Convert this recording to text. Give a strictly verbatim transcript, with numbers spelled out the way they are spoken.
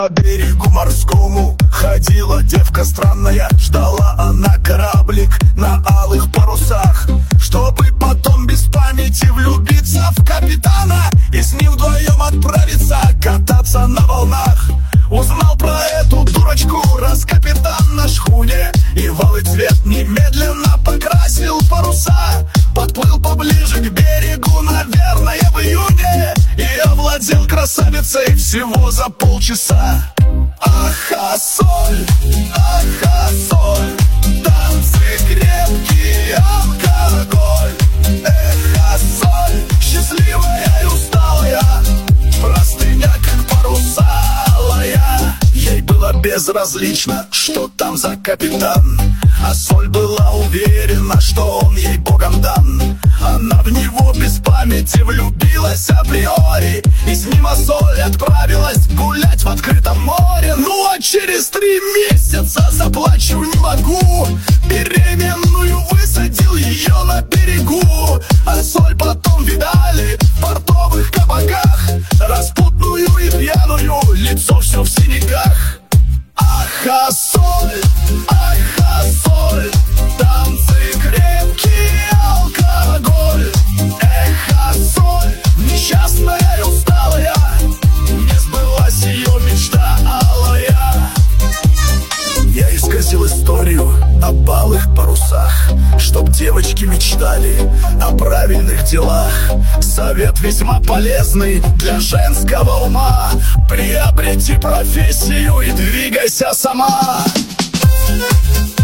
По берегу морскому ходила девка странная. Ждала она кораблик на алых парусах, чтобы потом без памяти влюбиться в капитана и с ним вдвоем отправиться кататься на волнах. Узнал про эту дурочку раз капитан на шхуне, и в алый цвет немедленно покрасил паруса. Подплыл поближе к берегу, наверное, в июне, и овладел красавицей всего за полчаса. Ах, а соль, ах, а соль, танцы крепкий, алкоголь. Эх, а соль, счастливая и усталая, простыня, как паруса алая. Ей было безразлично, что там за капитан, а соль была уверена, что он ей богом дан. Она в него без памяти влюбилась априори, и с ним а соль отправилась гулять в открытом море. Ну а через три месяца, заплачу не могу, беременную высадил ее на берегу. А соль потом видали в портовых кабаках, распутную и пьяную, лицо все в синяках. Ах, а соль, ах, а соль, танцы крепкий, алкоголь. Эх, а соль, несчастная и усталая, не сбылась ее мечта алая. Я исказил историю об алых парусах, чтоб девочки мечтали о правильных делах. Совет весьма полезный для женского ума: приобрети профессию и двигайся сама.